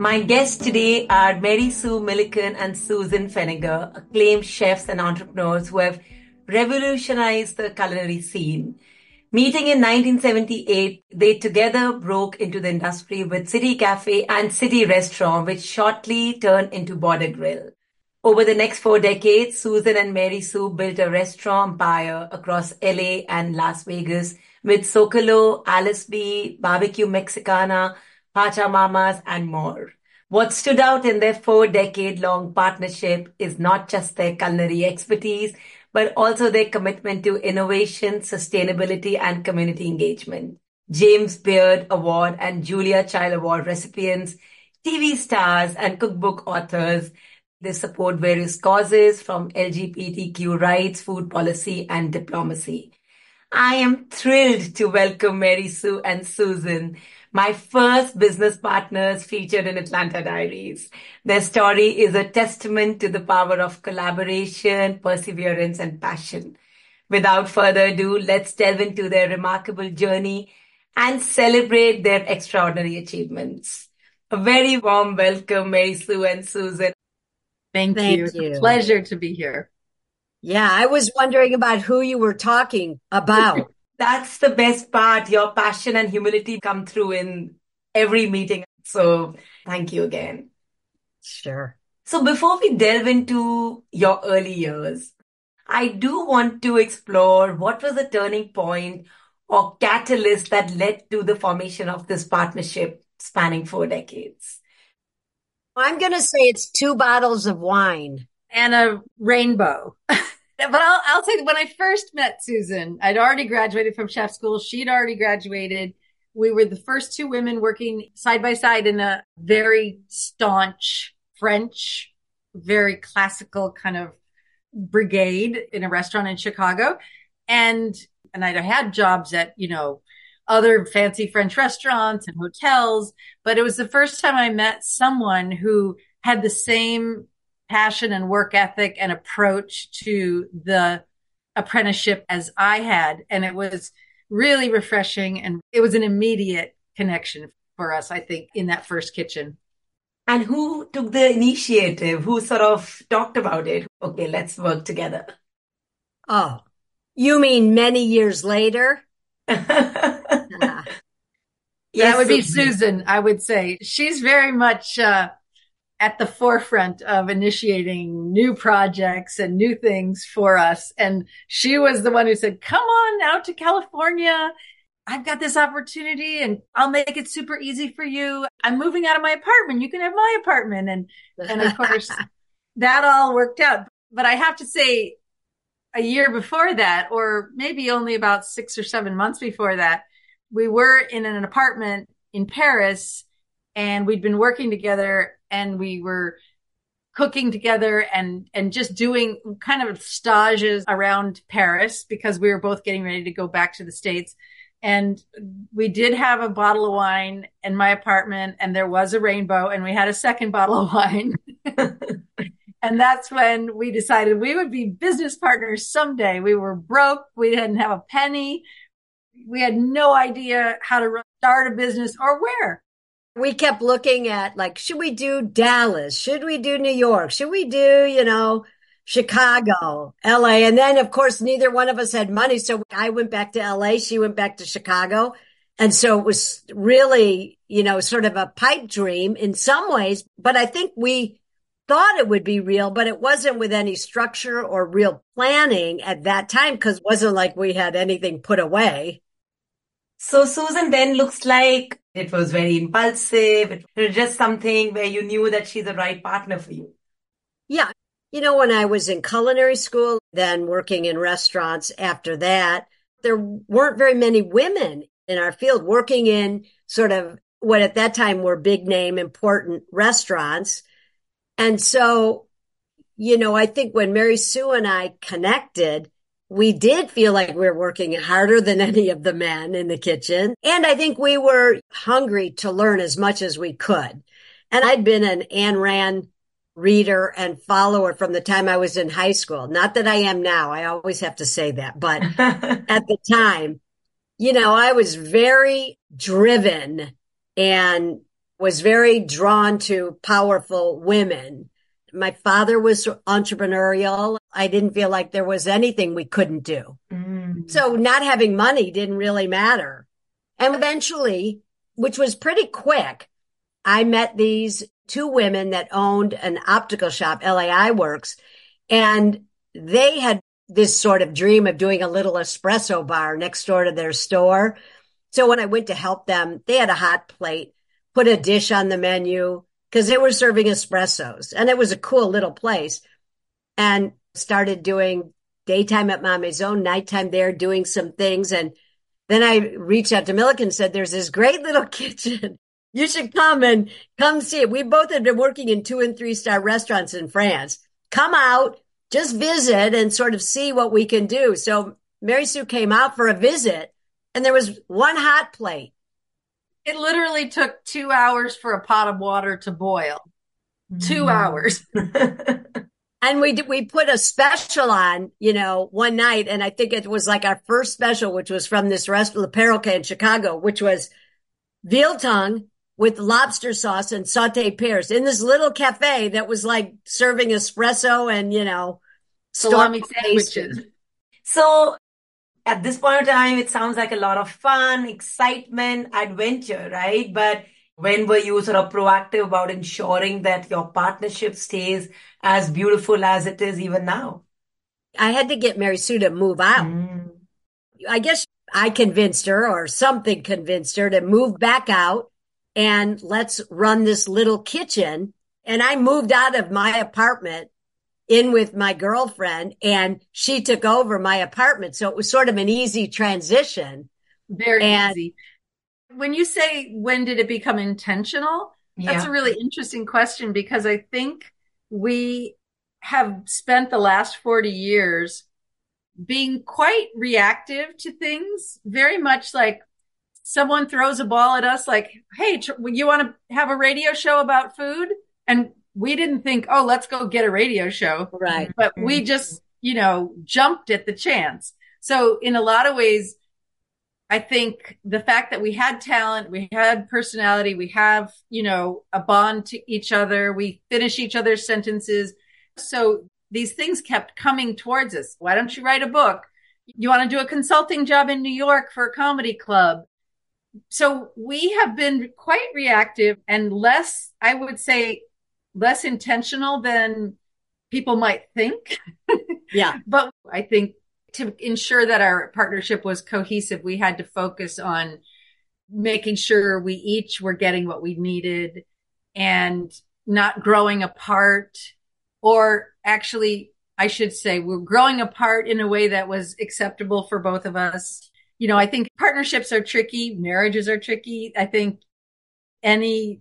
My guests today are Mary Sue Milliken and Susan Feniger, acclaimed chefs and entrepreneurs who have revolutionized the culinary scene. Meeting in 1978, they together broke into the industry with City Cafe and City Restaurant, which shortly turned into Border Grill. Over the next 4 decades, Susan and Mary Sue built a restaurant empire across LA and Las Vegas with Zocalo, Alice B, Barbecue Mexicana, Pachamamas, and more. What stood out in their 4 decade-long partnership is not just their culinary expertise, but also their commitment to innovation, sustainability, and community engagement. James Beard Award and Julia Child Award recipients, TV stars, and cookbook authors, they support various causes from LGBTQ rights, food policy, and diplomacy. I am thrilled to welcome Mary Sue and Susan, my first business partners featured in Atlanta Diaries. Their story is a testament to the power of collaboration, perseverance, and passion. Without further ado, let's delve into their remarkable journey and celebrate their extraordinary achievements. A very warm welcome, Mary Sue and Susan. Thank you. It's a pleasure to be here. Yeah, I was wondering about who you were talking about. That's the best part. Your passion and humility come through in every meeting. So thank you again. Sure. So before we delve into your early years, I do want to explore what was the turning point or catalyst that led to the formation of this partnership spanning 4 decades. I'm going to say it's 2 bottles of wine. And a rainbow. But I'll say that when I first met Susan, I'd already graduated from chef school. She'd already graduated. We were the first 2 women working side by side in a very staunch French, very classical kind of brigade in a restaurant in Chicago. And I'd had jobs at, other fancy French restaurants and hotels, but it was the first time I met someone who had the same passion and work ethic and approach to the apprenticeship as I had. And it was really refreshing. And it was an immediate connection for us, I think, in that first kitchen. And who took the initiative? Who sort of talked about it? Okay, let's work together. Oh, you mean many years later? That would be Susan, I would say. She's very much at the forefront of initiating new projects and new things for us. And she was the one who said, come on out to California. I've got this opportunity and I'll make it super easy for you. I'm moving out of my apartment. You can have my apartment. And of course, that all worked out. But I have to say, a year before that, or maybe only about 6 or 7 months before that, we were in an apartment in Paris and we'd been working together and we were cooking together and just doing kind of stages around Paris because we were both getting ready to go back to the States. And we did have a bottle of wine in my apartment and there was a rainbow and we had a second bottle of wine. And that's when we decided we would be business partners someday. We were broke. We didn't have a penny. We had no idea how to start a business or where. We kept looking at should we do Dallas? Should we do New York? Should we do, Chicago, LA? And then, of course, neither one of us had money. So I went back to LA. She went back to Chicago. And so it was really, sort of a pipe dream in some ways. But I think we thought it would be real, but it wasn't with any structure or real planning at that time because it wasn't like we had anything put away. So Susan, then looks like it was very impulsive. It was just something where you knew that she's the right partner for you. Yeah. When I was in culinary school, then working in restaurants after that, there weren't very many women in our field working in sort of what at that time were big name, important restaurants. And so, I think when Mary Sue and I connected, we did feel like we were working harder than any of the men in the kitchen. And I think we were hungry to learn as much as we could. And I'd been an Ayn Rand reader and follower from the time I was in high school. Not that I am now. I always have to say that. But at the time, I was very driven and was very drawn to powerful women. My father was entrepreneurial. I didn't feel like there was anything we couldn't do. So not having money didn't really matter. And eventually, which was pretty quick, I met these two women that owned an optical shop, LAI Works, and they had this sort of dream of doing a little espresso bar next door to their store. So when I went to help them, they had a hot plate, put a dish on the menu because they were serving espressos, and it was a cool little place, and started doing daytime at Mommy's Own, nighttime there, doing some things. And then I reached out to Milliken and said, there's this great little kitchen. You should come see it. We both had been working in 2- and 3-star restaurants in France. Come out, just visit and sort of see what we can do. So Mary Sue came out for a visit, and there was one hot plate. It literally took 2 hours for a pot of water to boil. 2 hours. And we put a special on, one night. And I think it was like our first special, which was from this restaurant, Le Perroquet in Chicago, which was veal tongue with lobster sauce and sauteed pears in this little cafe that was like serving espresso and, salami sandwiches. So at this point in time, it sounds like a lot of fun, excitement, adventure, right? But when were you sort of proactive about ensuring that your partnership stays as beautiful as it is even now? I had to get Mary Sue to move out. I guess I convinced her, or something convinced her, to move back out and let's run this little kitchen. And I moved out of my apartment in with my girlfriend, and she took over my apartment. So it was sort of an easy transition. Very easy. When you say, when did it become intentional? Yeah. That's a really interesting question, because I think we have spent the last 40 years being quite reactive to things, very much like someone throws a ball at us like, hey, you want to have a radio show about food? And we didn't think, oh, let's go get a radio show. Right. But we just, jumped at the chance. So in a lot of ways, I think the fact that we had talent, we had personality, we have, a bond to each other, we finish each other's sentences. So these things kept coming towards us. Why don't you write a book? You want to do a consulting job in New York for a comedy club? So we have been quite reactive and less, I would say, less intentional than people might think. Yeah. But I think to ensure that our partnership was cohesive, we had to focus on making sure we each were getting what we needed and not growing apart, or actually, I should say, we're growing apart in a way that was acceptable for both of us. I think partnerships are tricky. Marriages are tricky. I think any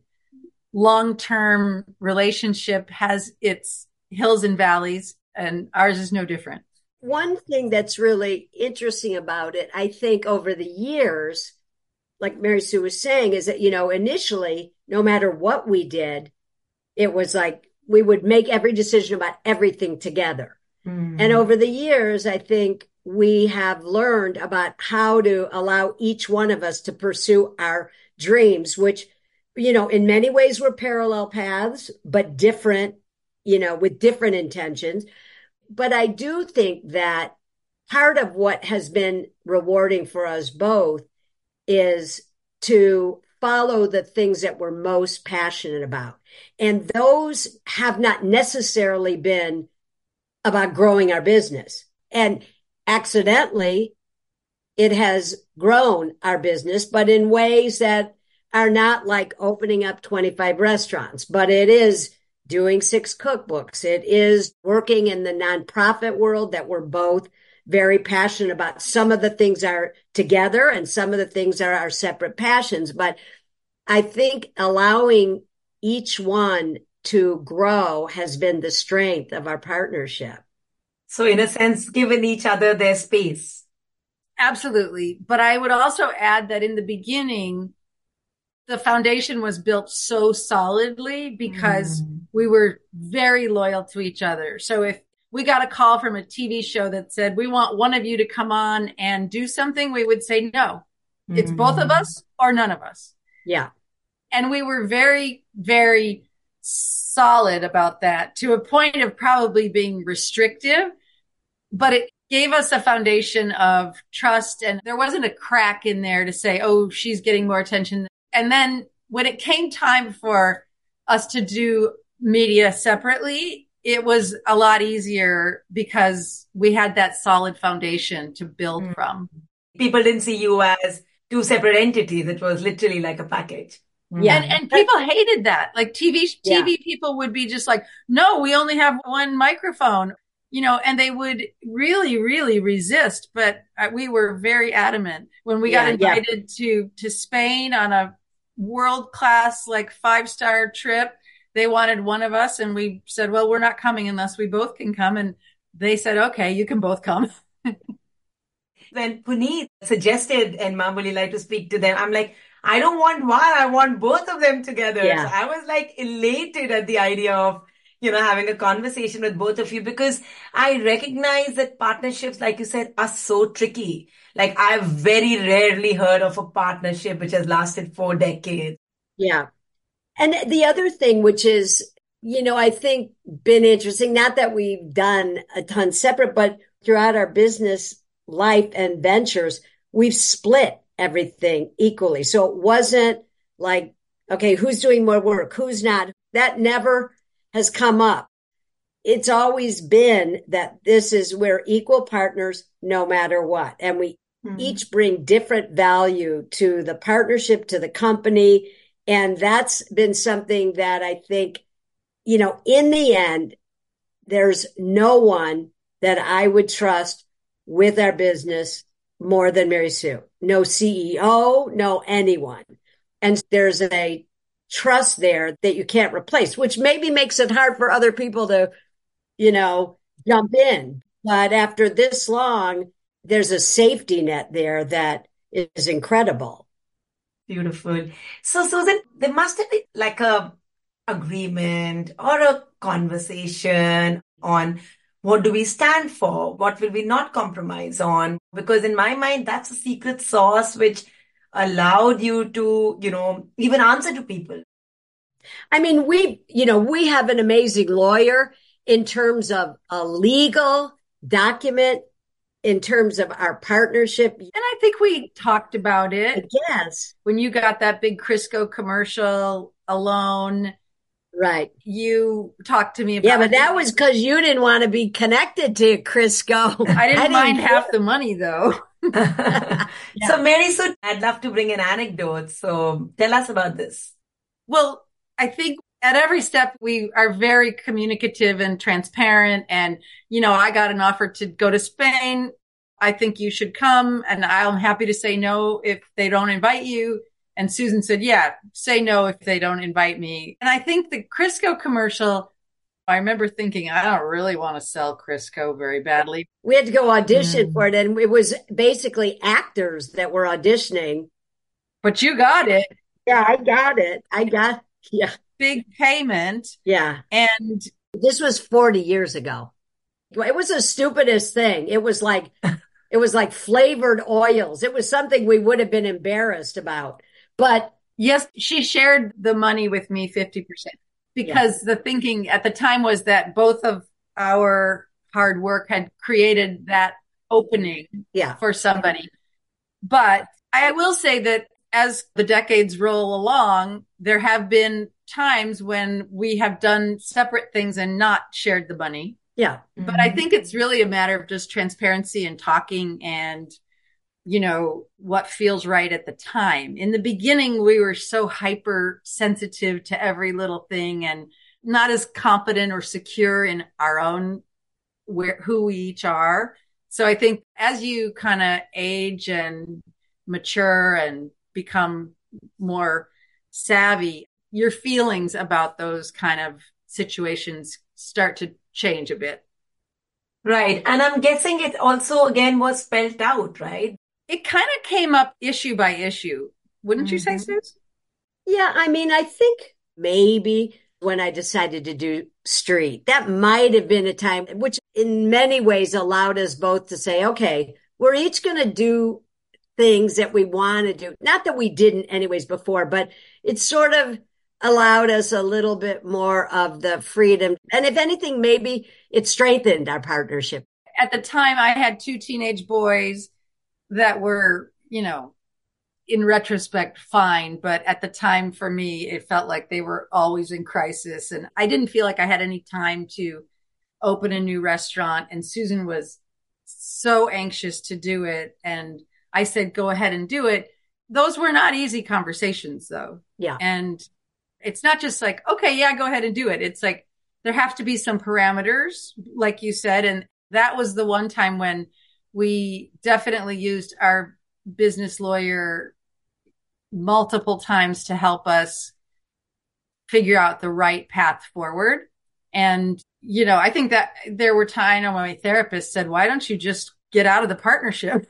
long-term relationship has its hills and valleys, and ours is no different. One thing that's really interesting about it, I think over the years, like Mary Sue was saying, is that, initially, no matter what we did, it was like we would make every decision about everything together. And over the years, I think we have learned about how to allow each one of us to pursue our dreams, which, in many ways were parallel paths, but different, with different intentions. But I do think that part of what has been rewarding for us both is to follow the things that we're most passionate about. And those have not necessarily been about growing our business. And accidentally, it has grown our business, but in ways that are not like opening up 25 restaurants, but it is doing 6 cookbooks. It is working in the nonprofit world that we're both very passionate about. Some of the things are together and some of the things are our separate passions. But I think allowing each one to grow has been the strength of our partnership. So in a sense, giving each other their space. Absolutely. But I would also add that in the beginning, the foundation was built so solidly because we were very loyal to each other. So if we got a call from a TV show that said, we want one of you to come on and do something, we would say, no, it's both of us or none of us. Yeah. And we were very, very solid about that, to a point of probably being restrictive, but it gave us a foundation of trust. And there wasn't a crack in there to say, oh, she's getting more attention. And then when it came time for us to do media separately, it was a lot easier because we had that solid foundation to build from. People didn't see you as two separate entities. It was literally like a package. Yeah. And people hated that. Like TV people would be just like, no, we only have one microphone, and they would really, really resist. But we were very adamant when we got invited to Spain on a world-class, like 5-star trip. They wanted one of us, and we said, well, we're not coming unless we both can come. And they said, okay, you can both come. When Puneet suggested, and Mom, would you like to speak to them? I'm like, I don't want one. I want both of them together. Yeah. So I was like elated at the idea of, having a conversation with both of you, because I recognize that partnerships, like you said, are so tricky. Like, I've very rarely heard of a partnership which has lasted 4 decades. Yeah. And the other thing, which is, I think been interesting, not that we've done a ton separate, but throughout our business life and ventures, we've split everything equally. So it wasn't like, okay, who's doing more work? Who's not? That never has come up. It's always been that this is, we're equal partners no matter what. And we each bring different value to the partnership, to the company. And that's been something that I think, in the end, there's no one that I would trust with our business more than Mary Sue. No CEO, no anyone. And there's a trust there that you can't replace, which maybe makes it hard for other people to, jump in. But after this long, there's a safety net there that is incredible. Beautiful. So, Susan, there must have been like a agreement or a conversation on what do we stand for? What will we not compromise on? Because in my mind, that's a secret sauce which allowed you to, even answer to people. I mean, we have an amazing lawyer in terms of a legal document, in terms of our partnership. And I think we talked about it. Yes. When you got that big Crisco commercial alone. Right. You talked to me about it. Yeah, but that was because you didn't want to be connected to Crisco. I didn't mind half the money, though. So, Mary Sue, I'd love to bring an anecdote. So tell us about this. Well, I think at every step, we are very communicative and transparent. And, I got an offer to go to Spain. I think you should come. And I'm happy to say no if they don't invite you. And Susan said, yeah, say no if they don't invite me. And I think the Crisco commercial, I remember thinking, I don't really want to sell Crisco very badly. We had to go audition for it. And it was basically actors that were auditioning. But you got it. Yeah, I got it. Big payment. Yeah. And this was 40 years ago. It was the stupidest thing. It was like flavored oils. It was something we would have been embarrassed about. But yes, she shared the money with me 50% because the thinking at the time was that both of our hard work had created that opening for somebody. But I will say that as the decades roll along, there have been times when we have done separate things and not shared the money. Yeah. But I think it's really a matter of just transparency and talking and, what feels right at the time. In the beginning, we were so hypersensitive to every little thing and not as confident or secure in our own who we each are. So I think as you kind of age and mature and become more savvy, your feelings about those kind of situations start to change a bit. Right. And I'm guessing it also, again, was spelled out, right? It kind of came up issue by issue. Wouldn't you say, Suze? Yeah. I mean, I think maybe when I decided to do Street, that might have been a time which in many ways allowed us both to say, okay, we're each going to do things that we want to do. Not that we didn't anyways before, but it sort of allowed us a little bit more of the freedom. And if anything, maybe it strengthened our partnership. At the time, I had 2 teenage boys that were, in retrospect, fine. But at the time for me, it felt like they were always in crisis. And I didn't feel like I had any time to open a new restaurant. And Susan was so anxious to do it. And I said, go ahead and do it. Those were not easy conversations, though. Yeah. And it's not just like, okay, yeah, go ahead and do it. It's like there have to be some parameters, like you said. And that was the one time when we definitely used our business lawyer multiple times to help us figure out the right path forward. And, I think that there were times when my therapist said, why don't you just get out of the partnership?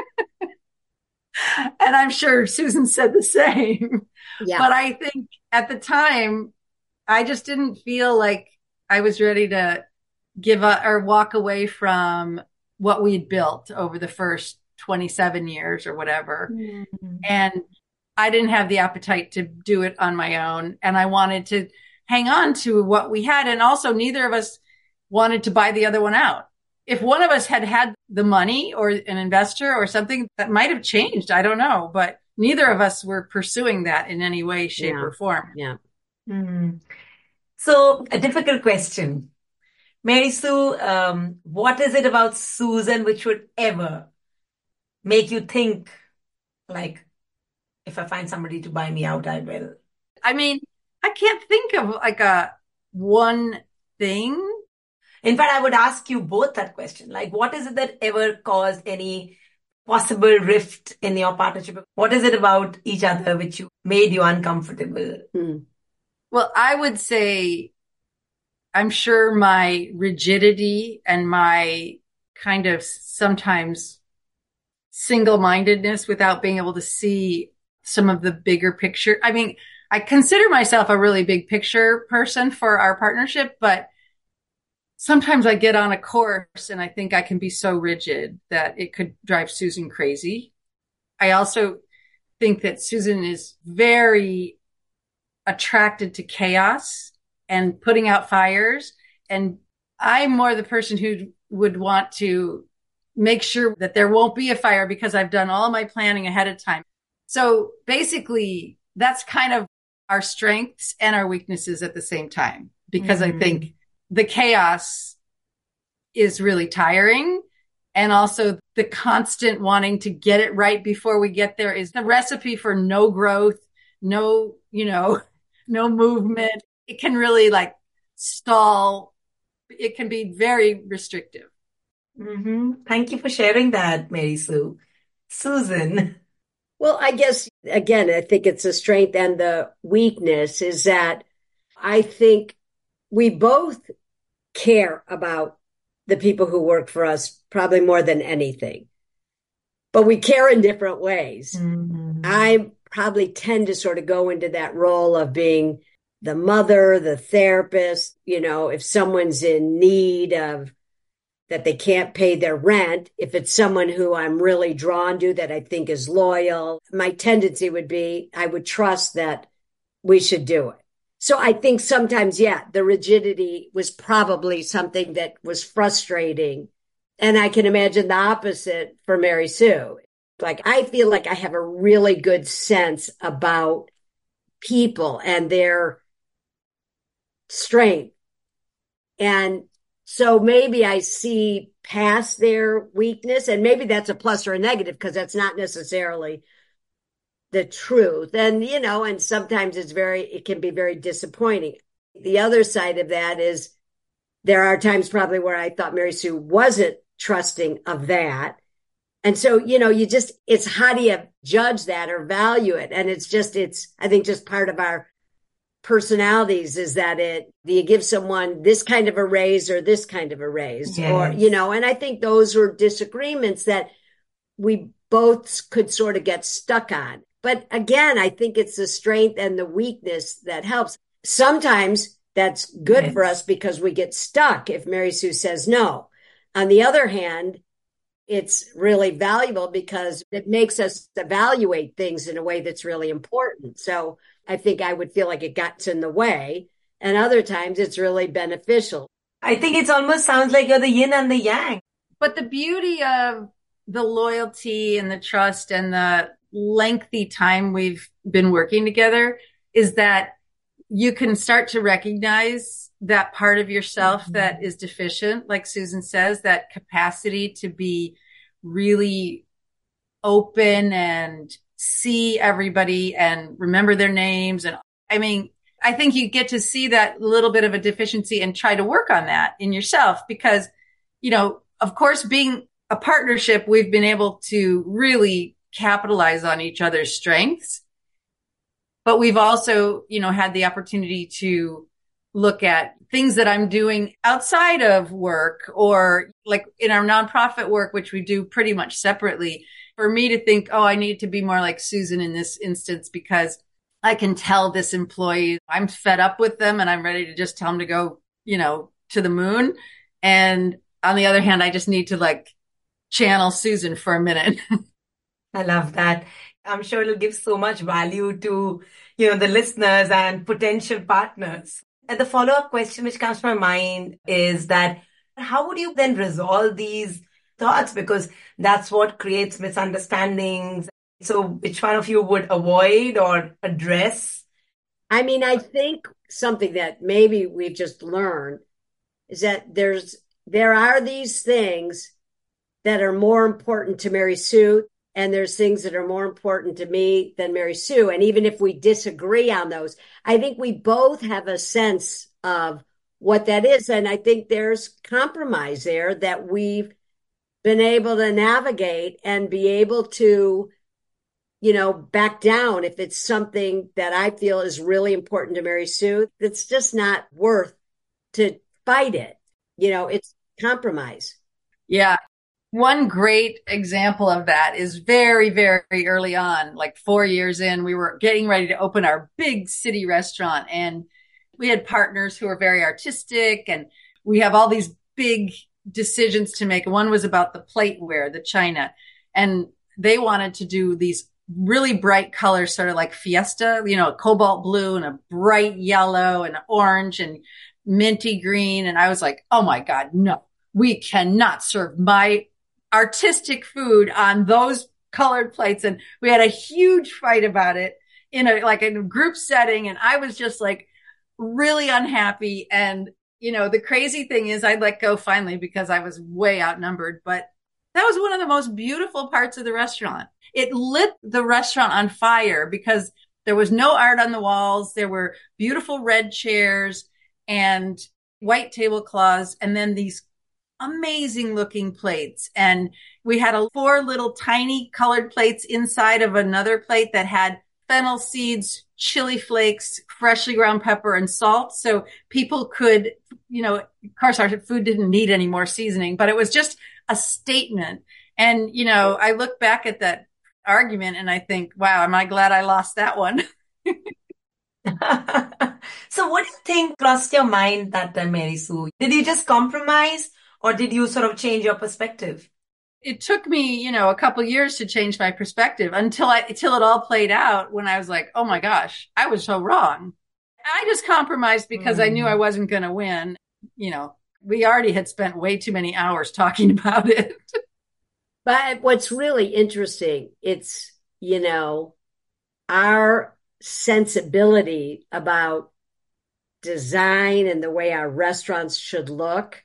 And I'm sure Susan said the same. Yeah. But I think at the time, I just didn't feel like I was ready to give up or walk away from what we'd built over the first 27 years or whatever. Mm-hmm. And I didn't have the appetite to do it on my own. And I wanted to hang on to what we had. And also neither of us wanted to buy the other one out. If one of us had the money or an investor or something, that might have changed. I don't know. But neither of us were pursuing that in any way, shape, or form. Yeah. Mm-hmm. So a difficult question. Mary Sue, what is it about Susan which would ever make you think, like, if I find somebody to buy me out, I will? I mean, I can't think of like one thing. In fact, I would ask you both that question. Like, what is it that ever caused any possible rift in your partnership? What is it about each other which made you uncomfortable? Well, I would say, I'm sure my rigidity and my kind of sometimes single-mindedness without being able to see some of the bigger picture. I mean, I consider myself a really big picture person for our partnership, but sometimes I get on a course and I think I can be so rigid that it could drive Susan crazy. I also think that Susan is very attracted to chaos and putting out fires. And I'm more the person who would want to make sure that there won't be a fire because I've done all my planning ahead of time. So basically, that's kind of our strengths and our weaknesses at the same time, because I think the chaos is really tiring. And also the constant wanting to get it right before we get there is the recipe for no growth, no movement. It can really stall. It can be very restrictive. Mm-hmm. Thank you for sharing that, Mary Sue. Susan. Well, I guess, again, I think it's the strength and the weakness is that I think we both care about the people who work for us probably more than anything, but we care in different ways. Mm-hmm. I probably tend to sort of go into that role of being the mother, the therapist, if someone's in need of that they can't pay their rent, if it's someone who I'm really drawn to that I think is loyal, my tendency would be I would trust that we should do it. So I think sometimes, the rigidity was probably something that was frustrating. And I can imagine the opposite for Mary Sue. I feel like I have a really good sense about people and their strength. And so maybe I see past their weakness, and maybe that's a plus or a negative because that's not necessarily the truth. And, and sometimes it can be very disappointing. The other side of that is there are times probably where I thought Mary Sue wasn't trusting of that. And so, it's how do you judge that or value it? And I think just part of our personalities is that do you give someone this kind of a raise or this kind of a raise? Yes. Or, and I think those were disagreements that we both could sort of get stuck on. But again, I think it's the strength and the weakness that helps. Sometimes that's good for us because we get stuck if Mary Sue says no. On the other hand, it's really valuable because it makes us evaluate things in a way that's really important. So I think I would feel like it gets in the way. And other times it's really beneficial. I think it almost sounds like you're the yin and the yang. But the beauty of the loyalty and the trust and the lengthy time we've been working together is that you can start to recognize that part of yourself that is deficient, like Susan says, that capacity to be really open and see everybody and remember their names. And I mean, I think you get to see that little bit of a deficiency and try to work on that in yourself because, you know, of course, being a partnership, we've been able to really capitalize on each other's strengths. But we've also, you know, had the opportunity to look at things that I'm doing outside of work or like in our nonprofit work, which we do pretty much separately. For me to think, oh, I need to be more like Susan in this instance because I can tell this employee I'm fed up with them and I'm ready to just tell them to go, you know, to the moon. And on the other hand, I just need to like channel Susan for a minute. I love that. I'm sure it'll give so much value to, you know, the listeners and potential partners. And the follow-up question which comes to my mind is that how would you then resolve these thoughts? Because that's what creates misunderstandings. So which one of you would avoid or address? I mean, I think something that maybe we've just learned is that there are these things that are more important to Mary Sue, and there's things that are more important to me than Mary Sue. And even if we disagree on those, I think we both have a sense of what that is. And I think there's compromise there that we've been able to navigate and be able to, you know, back down if it's something that I feel is really important to Mary Sue. It's just not worth to fight it. You know, it's compromise. Yeah. One great example of that is very, very early on, like 4 years in, we were getting ready to open our big city restaurant and we had partners who were very artistic and we have all these big decisions to make. One was about the plateware, the china, and they wanted to do these really bright colors, sort of like Fiesta, you know, a cobalt blue and a bright yellow and orange and minty green. And I was like, oh my God, no, we cannot serve my artistic food on those colored plates. And we had a huge fight about it in a group setting. And I was just like really unhappy. And, you know, the crazy thing is I let go finally because I was way outnumbered, but that was one of the most beautiful parts of the restaurant. It lit the restaurant on fire because there was no art on the walls. There were beautiful red chairs and white tablecloths. And then these amazing looking plates. And we had 4 little tiny colored plates inside of another plate that had fennel seeds, chili flakes, freshly ground pepper and salt. So people could, you know, of course our food didn't need any more seasoning, but it was just a statement. And, you know, I look back at that argument and I think, wow, am I glad I lost that one? So what do you think crossed your mind that time, Mary Sue? Did you just compromise? Or did you sort of change your perspective? It took me, you know, a couple of years to change my perspective until it all played out when I was like, oh my gosh, I was so wrong. I just compromised because I knew I wasn't going to win. You know, we already had spent way too many hours talking about it. But what's really interesting, it's, you know, our sensibility about design and the way our restaurants should look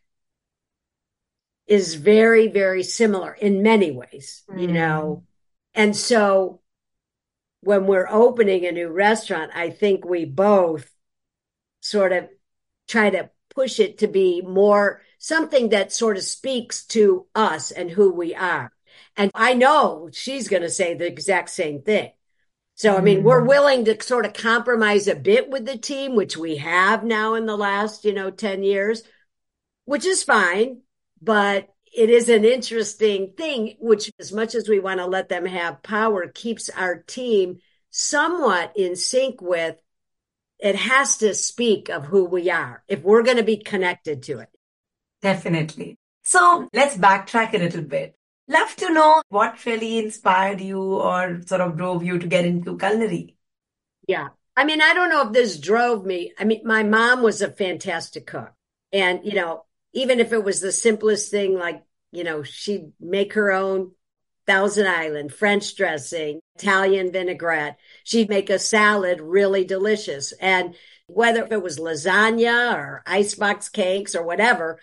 is very, very similar in many ways, you know. And so when we're opening a new restaurant, I think we both sort of try to push it to be more something that sort of speaks to us and who we are. And I know she's going to say the exact same thing. So, I mean, we're willing to sort of compromise a bit with the team, which we have now in the last, 10 years, which is fine. But it is an interesting thing, which as much as we want to let them have power, keeps our team somewhat in sync with, it has to speak of who we are if we're going to be connected to it. Definitely. So let's backtrack a little bit. Love to know what really inspired you or sort of drove you to get into culinary. Yeah. I mean, I don't know if this drove me. I mean, my mom was a fantastic cook. And, even if it was the simplest thing, like, she'd make her own Thousand Island, French dressing, Italian vinaigrette. She'd make a salad really delicious. And whether it was lasagna or icebox cakes or whatever,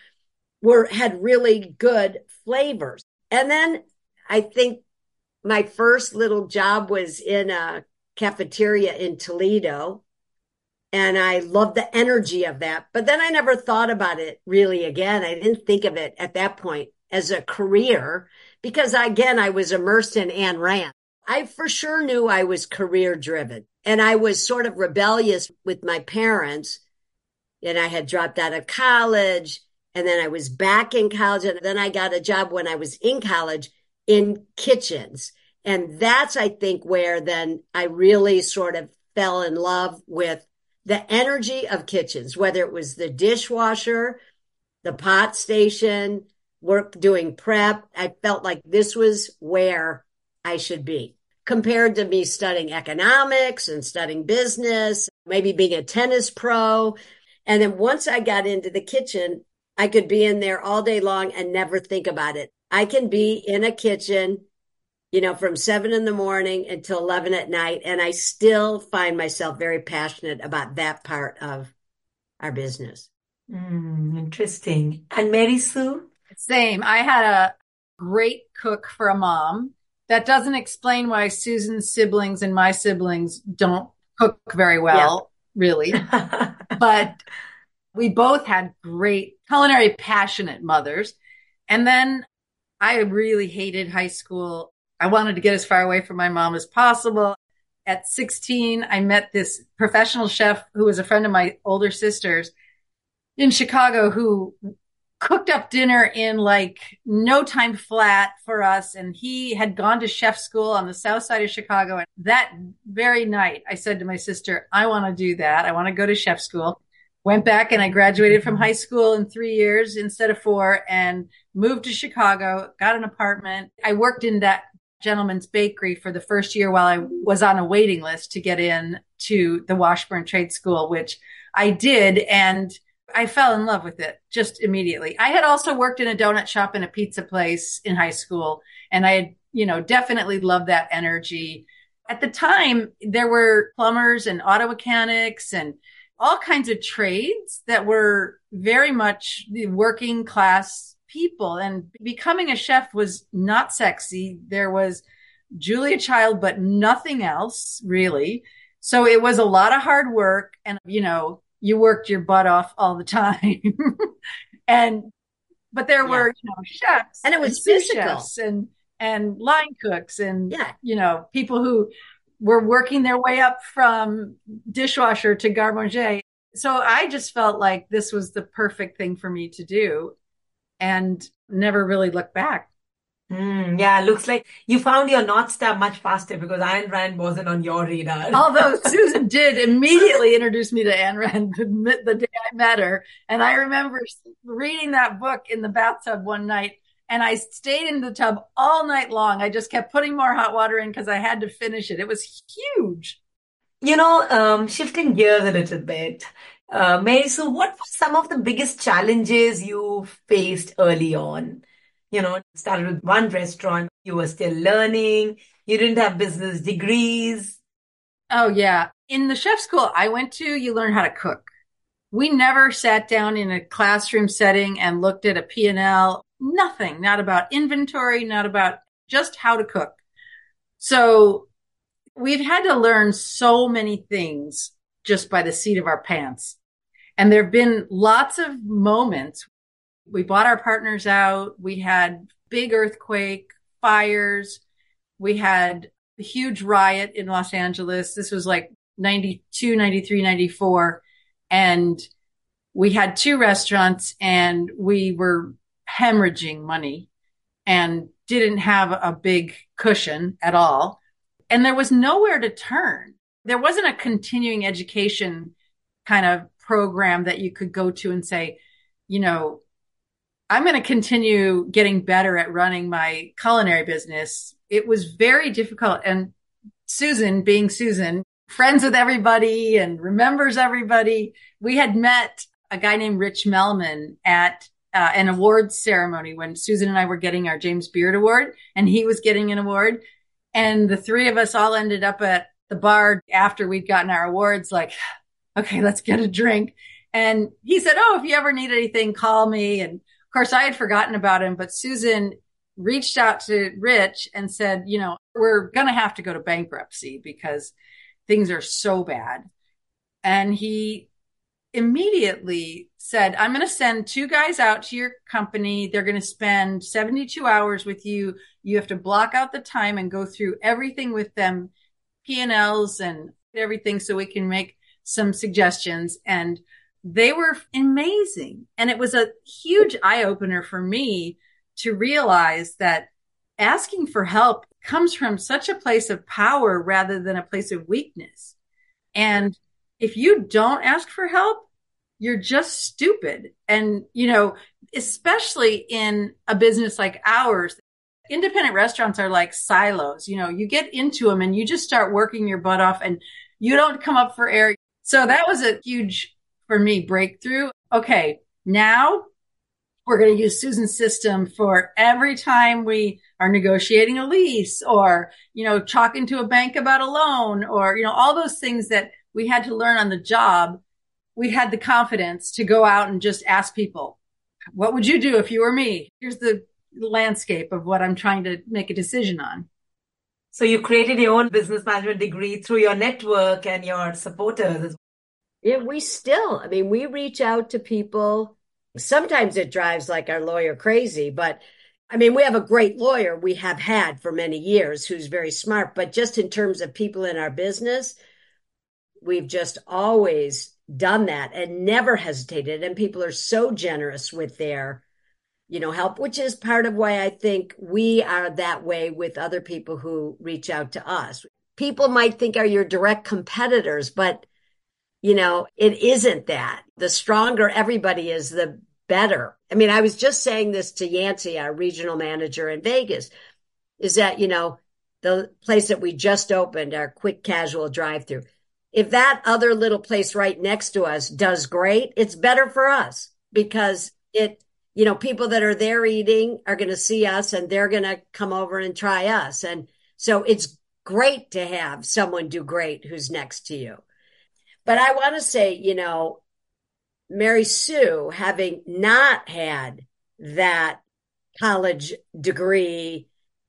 had really good flavors. And then I think my first little job was in a cafeteria in Toledo. And I loved the energy of that. But then I never thought about it really again. I didn't think of it at that point as a career because, again, I was immersed in Ayn Rand. I for sure knew I was career driven. And I was sort of rebellious with my parents. And I had dropped out of college. And then I was back in college. And then I got a job when I was in college in kitchens. And that's, I think, where then I really sort of fell in love with the energy of kitchens, whether it was the dishwasher, the pot station, work doing prep. I felt like this was where I should be compared to me studying economics and studying business, maybe being a tennis pro. And then once I got into the kitchen, I could be in there all day long and never think about it. I can be in a kitchen, from 7 a.m. until 11 at night. And I still find myself very passionate about that part of our business. Interesting. And Mary Sue? Same. I had a great cook for a mom. That doesn't explain why Susan's siblings and my siblings don't cook very well, really. But we both had great culinary passionate mothers. And then I really hated high school. I wanted to get as far away from my mom as possible. At 16, I met this professional chef who was a friend of my older sister's in Chicago who cooked up dinner in like no time flat for us. And he had gone to chef school on the south side of Chicago. And that very night, I said to my sister, I want to do that. I want to go to chef school. Went back and I graduated from high school in 3 years instead of 4 and moved to Chicago, got an apartment. I worked in that gentleman's bakery for the first year while I was on a waiting list to get in to the Washburn Trade School, which I did. And I fell in love with it just immediately. I had also worked in a donut shop and a pizza place in high school. And I had, definitely loved that energy. At the time, there were plumbers and auto mechanics and all kinds of trades that were very much the working class people. And becoming a chef was not sexy. There was Julia Child, but nothing else really. So it was a lot of hard work. And, you worked your butt off all the time. But there were, chefs and it was physical chefs and line cooks and, people who were working their way up from dishwasher to garde manger. So I just felt like this was the perfect thing for me to do and never really looked back. Yeah, looks like you found your North Star much faster because Ayn Rand wasn't on your radar. Although Susan did immediately introduce me to Ayn Rand the day I met her. And I remember reading that book in the bathtub one night and I stayed in the tub all night long. I just kept putting more hot water in because I had to finish it. It was huge. Shifting gears a little bit, Mary Sue, what were some of the biggest challenges you faced early on? Started with one restaurant, you were still learning, you didn't have business degrees. Oh, yeah. In the chef school I went to, you learn how to cook. We never sat down in a classroom setting and looked at a P&L, nothing, not about inventory, not about just how to cook. So we've had to learn so many things just by the seat of our pants. And there have been lots of moments. We bought our partners out. We had big earthquake, fires. We had a huge riot in Los Angeles. This was like 92, 93, 94. And we had 2 restaurants and we were hemorrhaging money and didn't have a big cushion at all. And there was nowhere to turn. There wasn't a continuing education kind of program that you could go to and say, I'm going to continue getting better at running my culinary business. It was very difficult. And Susan, being Susan, friends with everybody and remembers everybody. We had met a guy named Rich Melman at an awards ceremony when Susan and I were getting our James Beard Award, and he was getting an award. And the three of us all ended up at the bar after we'd gotten our awards, like, okay, let's get a drink. And he said, oh, if you ever need anything, call me. And of course, I had forgotten about him, but Susan reached out to Rich and said, we're going to have to go to bankruptcy because things are so bad. And he immediately said, I'm going to send 2 guys out to your company. They're going to spend 72 hours with you. You have to block out the time and go through everything with them, P&Ls and everything, so we can make some suggestions. And they were amazing. And it was a huge eye opener for me to realize that asking for help comes from such a place of power rather than a place of weakness. And if you don't ask for help, you're just stupid. And, especially in a business like ours, independent restaurants are like silos. You get into them and you just start working your butt off and you don't come up for air. So that was a huge, for me, breakthrough. Okay, now we're going to use Susan's system for every time we are negotiating a lease or, talking to a bank about a loan or, all those things that we had to learn on the job. We had the confidence to go out and just ask people, what would you do if you were me? Here's the landscape of what I'm trying to make a decision on. So you created your own business management degree through your network and your supporters. Yeah, we reach out to people. Sometimes it drives like our lawyer crazy, but we have a great lawyer we have had for many years who's very smart, but just in terms of people in our business, we've just always done that and never hesitated. And people are so generous with their, help, which is part of why I think we are that way with other people who reach out to us. People might think are your direct competitors, but it isn't that. The stronger everybody is, the better. I was just saying this to Yancey, our regional manager in Vegas, is that, the place that we just opened, our quick casual drive-through, if that other little place right next to us does great, it's better for us because people that are there eating are going to see us and they're going to come over and try us. And so it's great to have someone do great who's next to you. But I want to say, Mary Sue, having not had that college degree,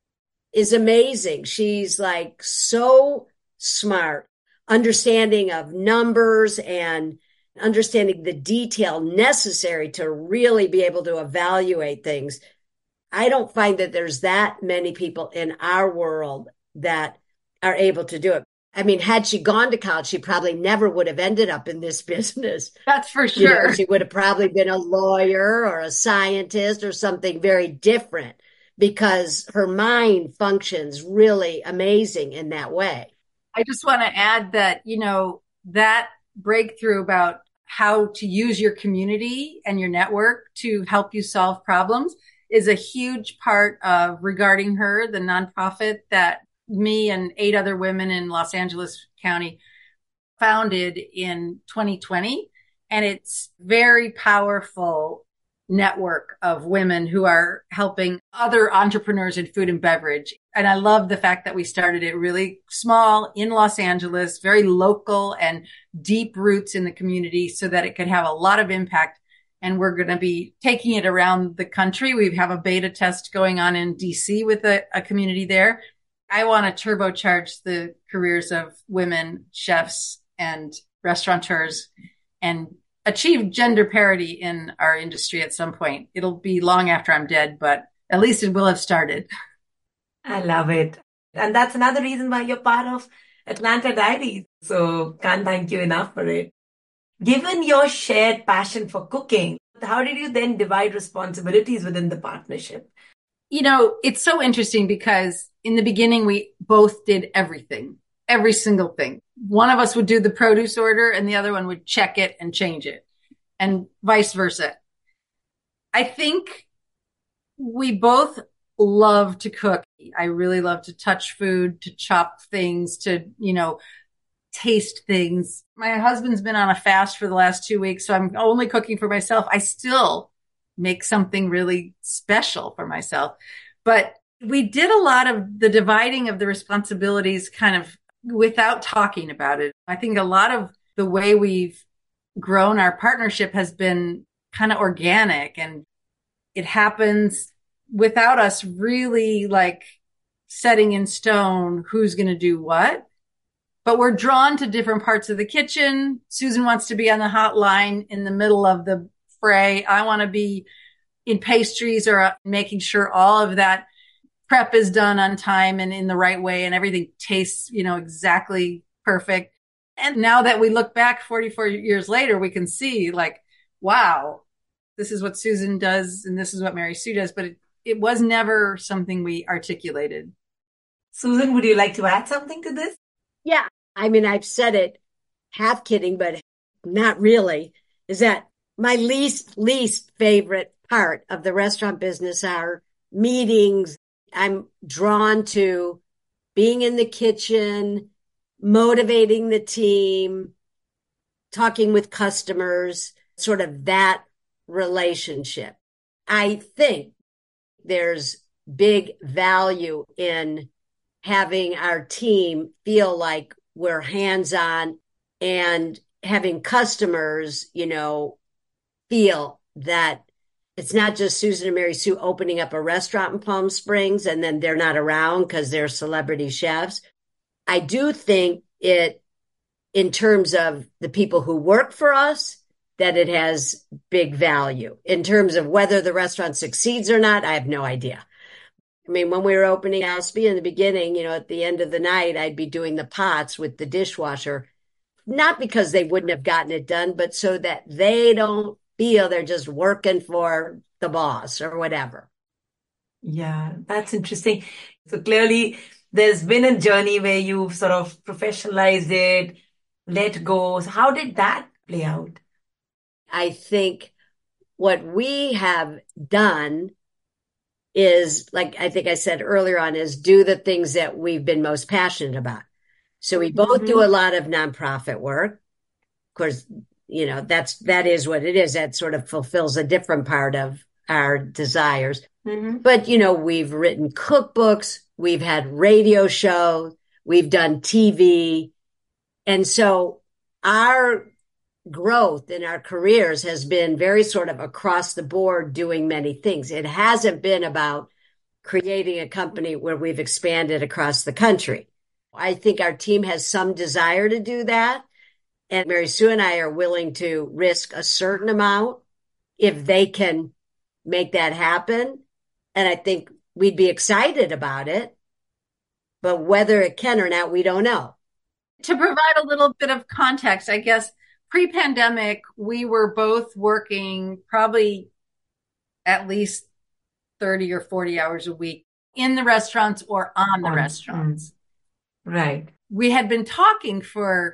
is amazing. She's like so smart, understanding of numbers and understanding the detail necessary to really be able to evaluate things. I don't find that there's that many people in our world that are able to do it. Had she gone to college, she probably never would have ended up in this business. That's for sure. She would have probably been a lawyer or a scientist or something very different because her mind functions really amazing in that way. I just want to add that, that breakthrough about how to use your community and your network to help you solve problems is a huge part of Regarding Her, the nonprofit that me and 8 other women in Los Angeles County founded in 2020. And it's very powerful network of women who are helping other entrepreneurs in food and beverage. And I love the fact that we started it really small in Los Angeles, very local and deep roots in the community so that it could have a lot of impact. And we're going to be taking it around the country. We have a beta test going on in DC with a community there. I want to turbocharge the careers of women chefs and restaurateurs and achieve gender parity in our industry at some point. It'll be long after I'm dead, but at least it will have started. I love it. And that's another reason why you're part of Atlanta Diaries. So can't thank you enough for it. Given your shared passion for cooking, how did you then divide responsibilities within the partnership? It's so interesting because in the beginning, we both did everything, every single thing. One of us would do the produce order and the other one would check it and change it and vice versa. I think We both love to cook. I really love to touch food, to chop things, to, taste things. My husband's been on a fast for the last 2 weeks, so I'm only cooking for myself. I still make something really special for myself. But we did a lot of the dividing of the responsibilities kind of without talking about it. I think a lot of the way we've grown our partnership has been kind of organic, and it happens without us really like setting in stone who's going to do what. But we're drawn to different parts of the kitchen. Susan wants to be on the hot line in the middle of the fray. I want to be in pastries or making sure all of that prep is done on time and in the right way and everything tastes, exactly perfect. And now that we look back 44 years later, we can see like, wow, this is what Susan does and this is what Mary Sue does. But it was never something we articulated. Susan, would you like to add something to this? Yeah. I mean, I've said it half kidding, but not really, is that my least favorite part of the restaurant business are meetings. I'm drawn to being in the kitchen, motivating the team, talking with customers, sort of that relationship. I think there's big value in having our team feel like we're hands-on and having customers, feel that it's not just Susan and Mary Sue opening up a restaurant in Palm Springs and then they're not around because they're celebrity chefs. I do think it, in terms of the people who work for us, that it has big value. In terms of whether the restaurant succeeds or not, I have no idea. I mean, when we were opening Aspie in the beginning, at the end of the night, I'd be doing the pots with the dishwasher, not because they wouldn't have gotten it done, but so that they don't feel they're just working for the boss or whatever. Yeah, that's interesting. So clearly there's been a journey where you've sort of professionalized it, let go. So how did that play out? I think what we have done is, like I think I said earlier on, is do the things that we've been most passionate about. So we both do a lot of nonprofit work. Of course, that is what it is. That sort of fulfills a different part of our desires. But, we've written cookbooks, we've had radio shows, we've done TV. And so our growth in our careers has been very sort of across the board doing many things. It hasn't been about creating a company where we've expanded across the country. I think our team has some desire to do that. And Mary Sue and I are willing to risk a certain amount if they can make that happen. And I think we'd be excited about it. But whether it can or not, we don't know. To provide a little bit of context, I guess, pre-pandemic, we were both working probably at least 30 or 40 hours a week in the restaurants or on the restaurants. Right. We had been talking for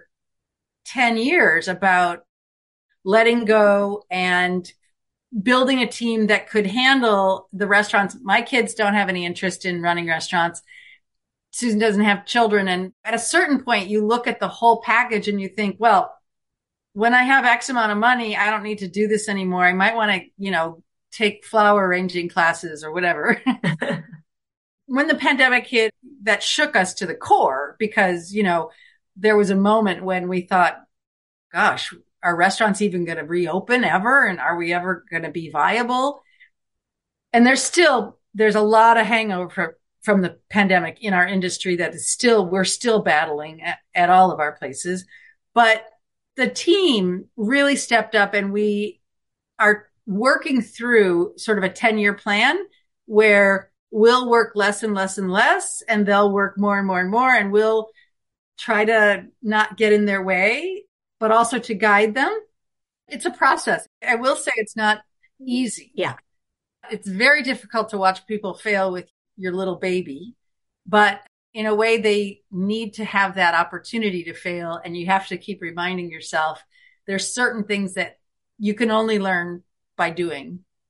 10 years about letting go and building a team that could handle the restaurants. My kids don't have any interest in running restaurants. Susan doesn't have children. And at a certain point, you look at the whole package and you think, well, when I have X amount of money, I don't need to do this anymore. I might want to, take flower arranging classes or whatever. When the pandemic hit, that shook us to the core because, there was a moment when we thought, gosh, are restaurants even going to reopen ever? And are we ever going to be viable? And there's a lot of hangover from the pandemic in our industry that is we're still battling at all of our places. But the team really stepped up and we are working through sort of a 10-year plan where we'll work less and less and less, and they'll work more and more and more, and we'll try to not get in their way, but also to guide them. It's a process. I will say it's not easy. Yeah. It's very difficult to watch people fail with your little baby, but in a way they need to have that opportunity to fail. And you have to keep reminding yourself there's certain things that you can only learn by doing.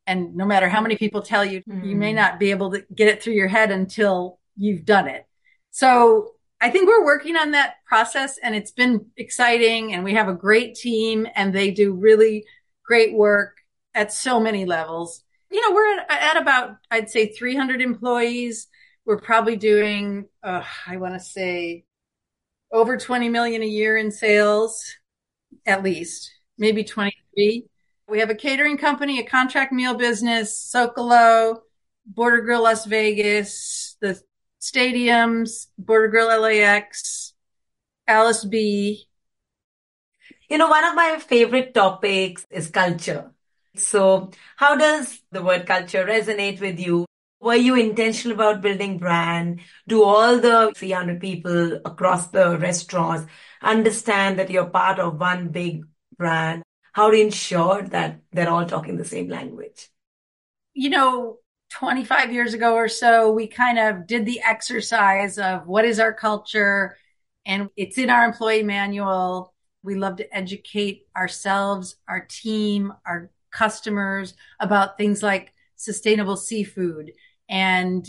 And no matter how many people tell you, you may not be able to get it through your head until you've done it. So I think we're working on that process, and it's been exciting, and we have a great team, and they do really great work at so many levels. We're at about, I'd say, 300 employees. We're probably doing, I want to say, over 20 million a year in sales, at least, maybe 23. We have a catering company, a contract meal business, Socolo, Border Grill Las Vegas, the stadiums, Border Grill LAX, Alice B. One of my favorite topics is culture. So how does the word culture resonate with you? Were you intentional about building brand? Do all the 300 people across the restaurants understand that you're part of one big brand? How do you ensure that they're all talking the same language? 25 years ago or so, we kind of did the exercise of what is our culture, and it's in our employee manual. We love to educate ourselves, our team, our customers about things like sustainable seafood and,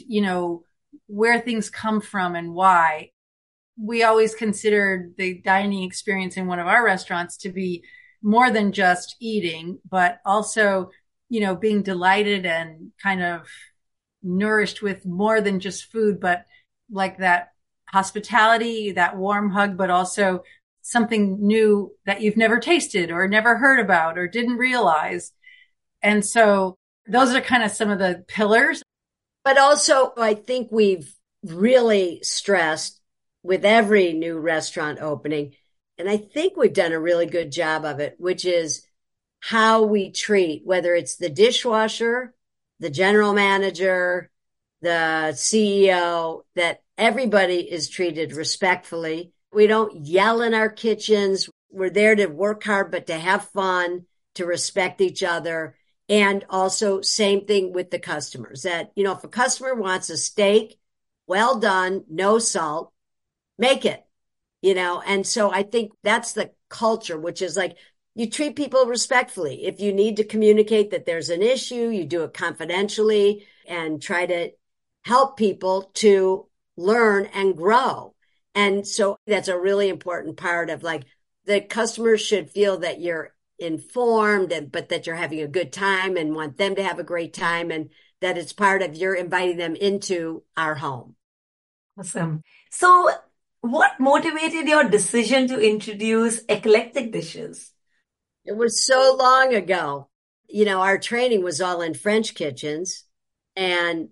where things come from and why. We always considered the dining experience in one of our restaurants to be more than just eating, but also, being delighted and kind of nourished with more than just food, but like that hospitality, that warm hug, but also something new that you've never tasted or never heard about or didn't realize. And so those are kind of some of the pillars. But also, I think we've really stressed with every new restaurant opening, and I think we've done a really good job of it, which is how we treat, whether it's the dishwasher, the general manager, the CEO, that everybody is treated respectfully. We don't yell in our kitchens. We're there to work hard, but to have fun, to respect each other. And also same thing with the customers that, if a customer wants a steak, well done, no salt, make it, and so I think that's the culture, which is like, you treat people respectfully. If you need to communicate that there's an issue, you do it confidentially and try to help people to learn and grow. And so that's a really important part of like the customers should feel that you're informed but that you're having a good time and want them to have a great time, and that it's part of you're inviting them into our home. Awesome. So what motivated your decision to introduce eclectic dishes? It was so long ago. Our training was all in French kitchens. And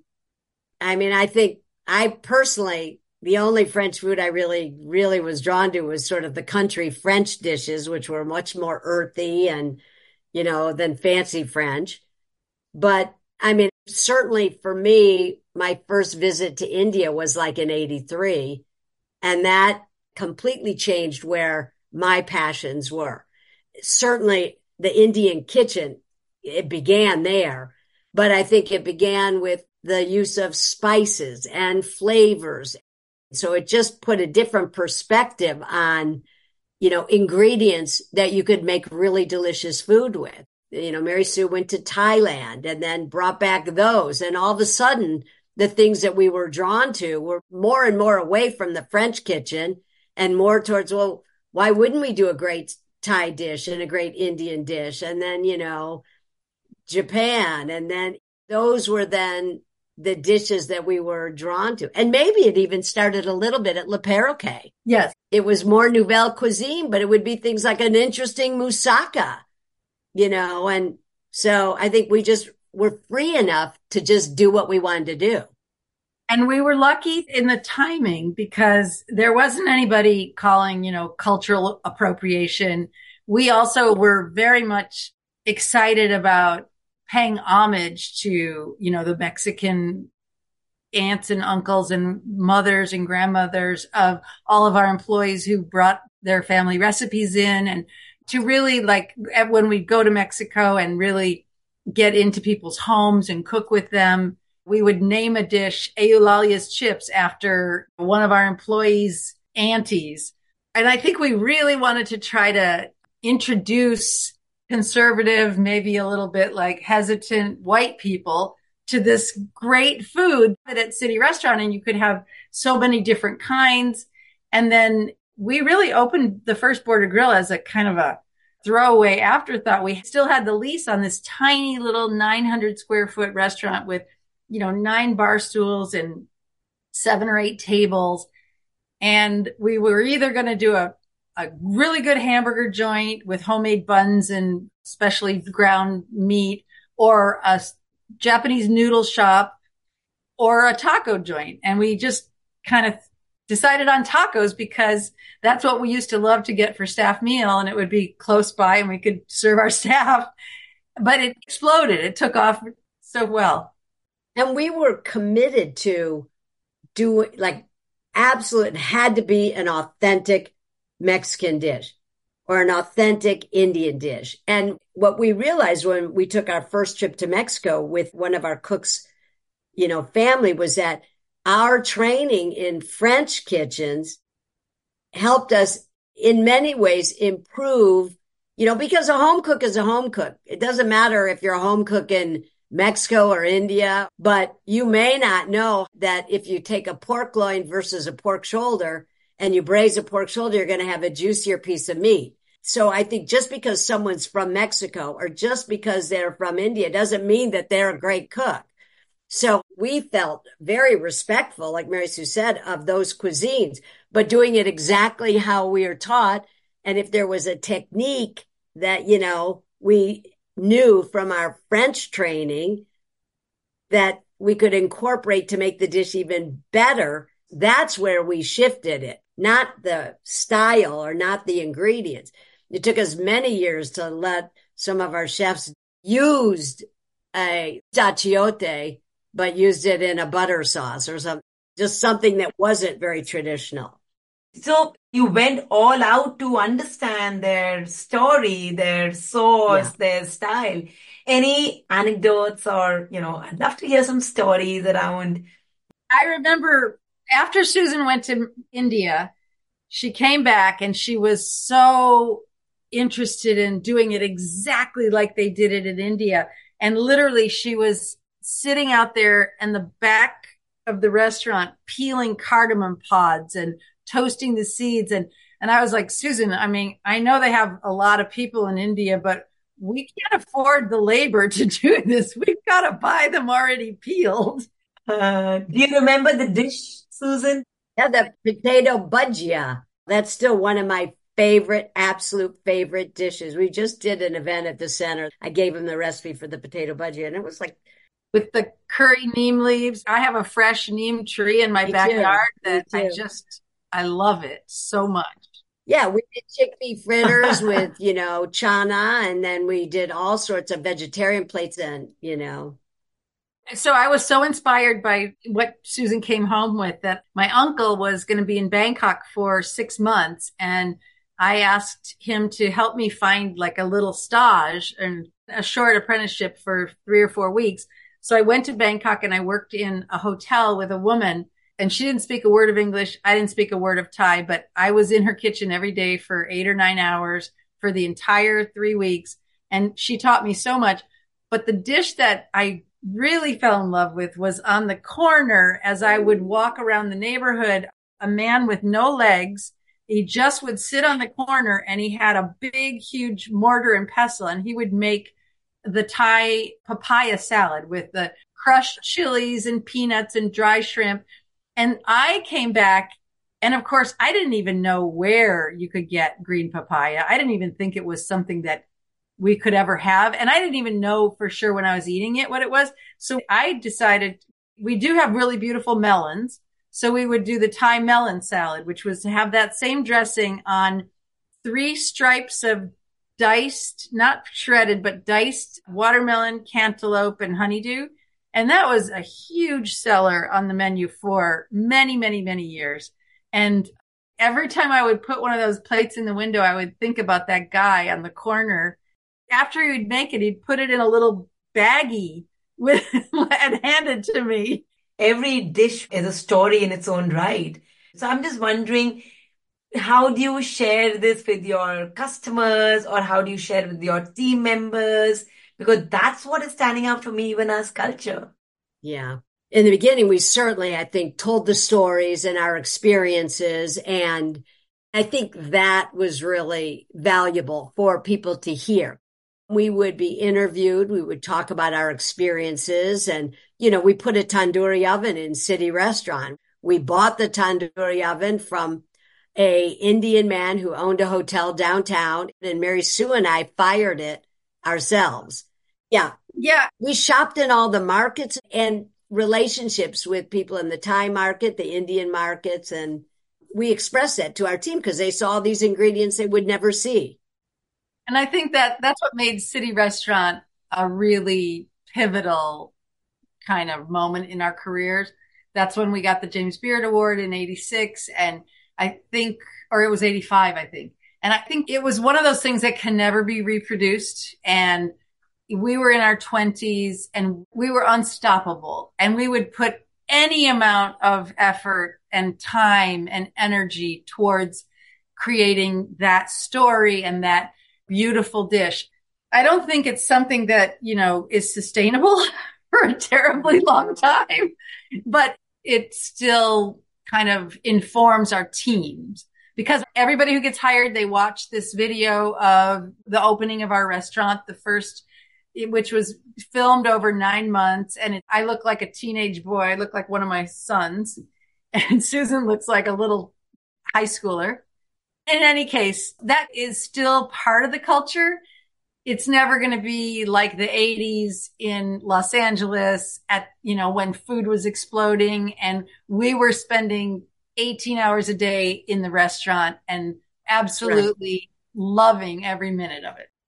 I think I personally, the only French food I really, really was drawn to was sort of the country French dishes, which were much more earthy and, than fancy French. But certainly for me, my first visit to India was like in 83. And that completely changed where my passions were. Certainly the Indian kitchen, it began there, but I think it began with the use of spices and flavors. So it just put a different perspective on, ingredients that you could make really delicious food with. Mary Sue went to Thailand and then brought back those. And all of a sudden, the things that we were drawn to were more and more away from the French kitchen and more towards, well, why wouldn't we do a great Thai dish and a great Indian dish? And then, Japan. And then those were then the dishes that we were drawn to. And maybe it even started a little bit at Le Perroquet. Yes. It was more nouvelle cuisine, but it would be things like an interesting moussaka, and so I think we just were free enough to just do what we wanted to do. And we were lucky in the timing because there wasn't anybody calling, cultural appropriation. We also were very much excited about paying homage to, the Mexican aunts and uncles and mothers and grandmothers of all of our employees who brought their family recipes in, and to really like when we go to Mexico and really get into people's homes and cook with them, we would name a dish Eulalia's chips after one of our employees' aunties. And I think we really wanted to try to introduce conservative, maybe a little bit like hesitant white people to this great food at City Restaurant. And you could have so many different kinds. And then we really opened the First Border Grill as a kind of a throwaway afterthought. We still had the lease on this tiny little 900 square foot restaurant with, 9 bar stools and 7 or 8 tables. And we were either going to do a really good hamburger joint with homemade buns and specially ground meat, or a Japanese noodle shop, or a taco joint. And we just kind of decided on tacos because that's what we used to love to get for staff meal, and it would be close by and we could serve our staff. But it exploded. It took off so well. And we were committed to do absolute, it had to be an authentic Mexican dish or an authentic Indian dish. And what we realized when we took our first trip to Mexico with one of our cooks, family, was that our training in French kitchens helped us in many ways improve, because a home cook is a home cook. It doesn't matter if you're a home cook in Mexico or India, but you may not know that if you take a pork loin versus a pork shoulder and you braise a pork shoulder, you're going to have a juicier piece of meat. So I think just because someone's from Mexico or just because they're from India doesn't mean that they're a great cook. So we felt very respectful, like Mary Sue said, of those cuisines, but doing it exactly how we are taught. And if there was a technique that, we knew from our French training that we could incorporate to make the dish even better, that's where we shifted it, not the style or not the ingredients. It took us many years to let some of our chefs used a achiote, but used it in a butter sauce or something, just something that wasn't very traditional. So you went all out to understand their story, their source, their style. Any anecdotes or, I'd love to hear some stories around. I remember after Susan went to India, she came back and she was so interested in doing it exactly like they did it in India. And literally she was sitting out there in the back of the restaurant, peeling cardamom pods and toasting the seeds. And I was like, Susan, I know they have a lot of people in India, but we can't afford the labor to do this. We've got to buy them already peeled. Do you remember the dish, Susan? Yeah, the potato bhajia. That's still one of my absolute favorite dishes. We just did an event at the center. I gave him the recipe for the potato bhajia, and it was like, with the curry neem leaves. I have a fresh neem tree in my backyard that I love it so much. Yeah, we did chickpea fritters with, chana, and then we did all sorts of vegetarian plates and, So I was so inspired by what Susan came home with that my uncle was going to be in Bangkok for 6 months. And I asked him to help me find like a little stage and a short apprenticeship for 3 or 4 weeks. So I went to Bangkok and I worked in a hotel with a woman, and she didn't speak a word of English. I didn't speak a word of Thai, but I was in her kitchen every day for 8 or 9 hours for the entire 3 weeks. And she taught me so much. But the dish that I really fell in love with was on the corner as I would walk around the neighborhood, a man with no legs. He just would sit on the corner and he had a big, huge mortar and pestle, and he would make the Thai papaya salad with the crushed chilies and peanuts and dry shrimp. And I came back, and of course, I didn't even know where you could get green papaya. I didn't even think it was something that we could ever have. And I didn't even know for sure when I was eating it what it was. So I decided we do have really beautiful melons. So we would do the Thai melon salad, which was to have that same dressing on 3 stripes of diced, not shredded, but diced watermelon, cantaloupe, and honeydew. And that was a huge seller on the menu for many, many, many years. And every time I would put one of those plates in the window, I would think about that guy on the corner. After he would make it, he'd put it in a little baggie and hand it to me. Every dish is a story in its own right. So I'm just wondering, how do you share this with your customers, or how do you share it with your team members? Because that's what is standing out for me even as culture. Yeah. In the beginning, we certainly, I think, told the stories and our experiences. And I think that was really valuable for people to hear. We would be interviewed. We would talk about our experiences. And, we put a tandoori oven in City Restaurant. We bought the tandoori oven from a Indian man who owned a hotel downtown, and Mary Sue and I fired it ourselves. Yeah. Yeah. We shopped in all the markets and relationships with people in the Thai market, the Indian markets, and we expressed that to our team because they saw these ingredients they would never see. And I think that's what made City Restaurant a really pivotal kind of moment in our careers. That's when we got the James Beard Award in 86. And I think, or it was 85, I think. And I think it was one of those things that can never be reproduced. And we were in our 20s and we were unstoppable. And we would put any amount of effort and time and energy towards creating that story and that beautiful dish. I don't think it's something that, is sustainable for a terribly long time, but it still kind of informs our teams because everybody who gets hired, they watch this video of the opening of our restaurant, the first, which was filmed over 9 months. And I look like a teenage boy. I look like one of my sons, and Susan looks like a little high schooler. In any case, that is still part of the culture. It's never going to be like the 80s in Los Angeles when food was exploding and we were spending 18 hours a day in the restaurant and absolutely loving every minute of it.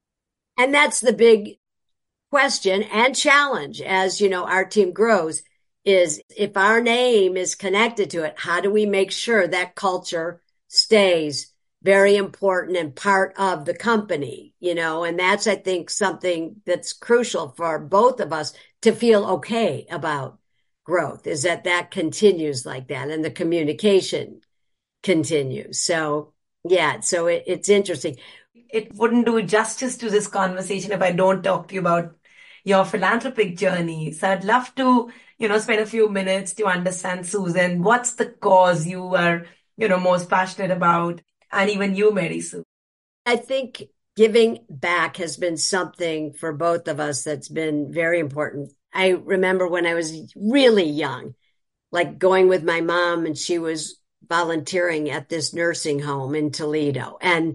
And that's the big question and challenge as, our team grows is if our name is connected to it, how do we make sure that culture stays very important and part of the company, and that's, I think, something that's crucial for both of us to feel okay about growth is that continues like that and the communication continues. So, yeah, so it's interesting. It wouldn't do justice to this conversation if I don't talk to you about your philanthropic journey. So I'd love to, spend a few minutes to understand, Susan, what's the cause you are most passionate about, and even you, Mary Sue? I think giving back has been something for both of us that's been very important. I remember when I was really young, like going with my mom, and she was volunteering at this nursing home in Toledo. And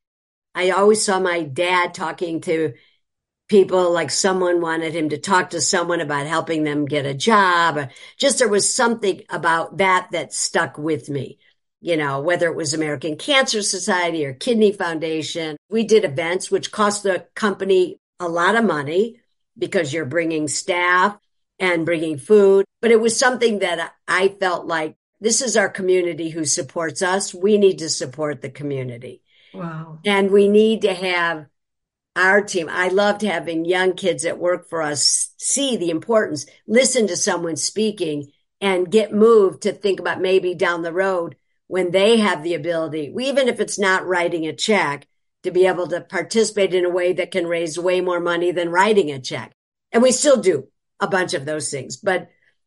I always saw my dad talking to people like someone wanted him to talk to someone about helping them get a job. Just there was something about that stuck with me. Whether it was American Cancer Society or Kidney Foundation. We did events which cost the company a lot of money because you're bringing staff and bringing food. But it was something that I felt like this is our community who supports us. We need to support the community. Wow. And we need to have our team. I loved having young kids that work for us see the importance, listen to someone speaking and get moved to think about maybe down the road when they have the ability, even if it's not writing a check, to be able to participate in a way that can raise way more money than writing a check. And we still do a bunch of those things. But,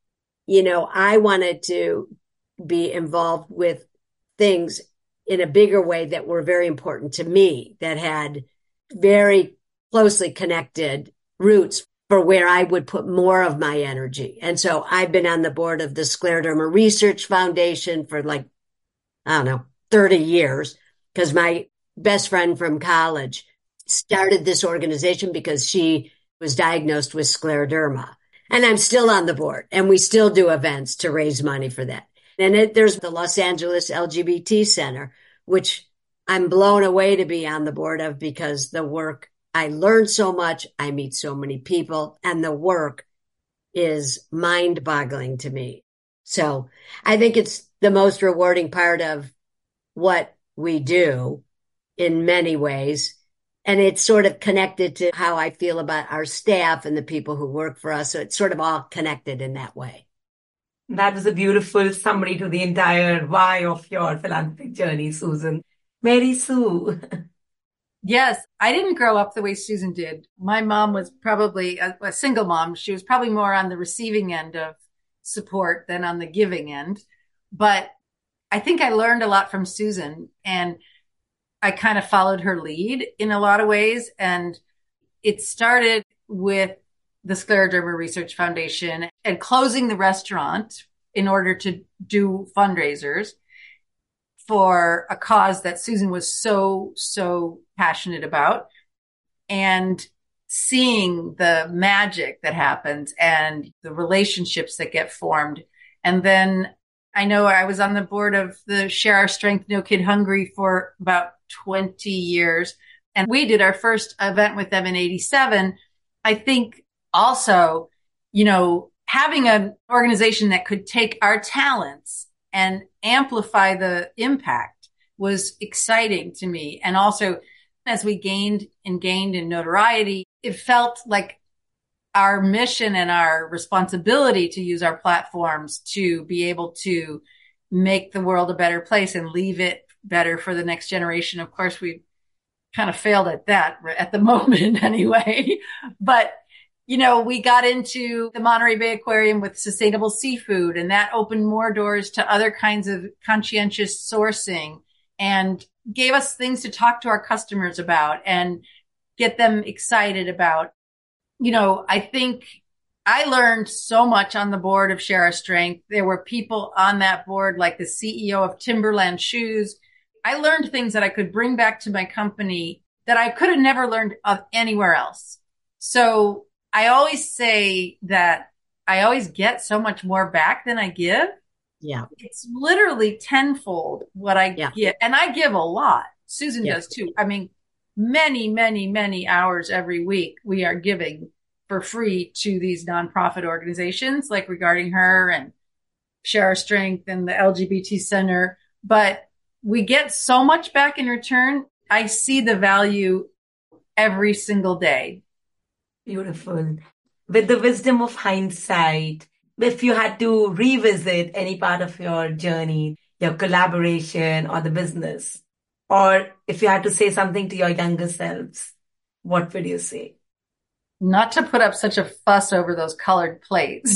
I wanted to be involved with things in a bigger way that were very important to me, that had very closely connected roots for where I would put more of my energy. And so I've been on the board of the Scleroderma Research Foundation for 30 years, because my best friend from college started this organization because she was diagnosed with scleroderma. And I'm still on the board, and we still do events to raise money for that. And there's the Los Angeles LGBT Center, which I'm blown away to be on the board of because the work, I learned so much, I meet so many people, and the work is mind-boggling to me. So I think it's the most rewarding part of what we do in many ways. And it's sort of connected to how I feel about our staff and the people who work for us. So it's sort of all connected in that way. That was a beautiful summary to the entire why of your philanthropic journey, Susan. Mary Sue. Yes, I didn't grow up the way Susan did. My mom was probably a single mom. She was probably more on the receiving end of support than on the giving end. But I think I learned a lot from Susan, and I kind of followed her lead in a lot of ways. And it started with the Scleroderma Research Foundation and closing the restaurant in order to do fundraisers for a cause that Susan was so passionate about, and seeing the magic that happens and the relationships that get formed. And then I know I was on the board of the Share Our Strength, No Kid Hungry for about 20 years. And we did our first event with them in 87. I think also, having an organization that could take our talents and amplify the impact was exciting to me. And also, as we gained in notoriety, it felt like our mission and our responsibility to use our platforms to be able to make the world a better place and leave it better for the next generation. Of course, we kind of failed at that at the moment anyway. But, we got into the Monterey Bay Aquarium with sustainable seafood, and that opened more doors to other kinds of conscientious sourcing and gave us things to talk to our customers about and get them excited about. I think I learned so much on the board of Share Our Strength. There were people on that board, like the CEO of Timberland Shoes. I learned things that I could bring back to my company that I could have never learned of anywhere else. So I always say that I always get so much more back than I give. Yeah. It's literally tenfold what I get. And I give a lot. Susan does too. I mean, many hours every week we are giving for free to these nonprofit organizations like Regarding Her and Share Our Strength and the LGBT Center. But we get so much back in return. I see the value every single day. Beautiful. With the wisdom of hindsight, if you had to revisit any part of your journey, your collaboration or the business, or if you had to say something to your younger selves, what would you say? Not to put up such a fuss over those colored plates.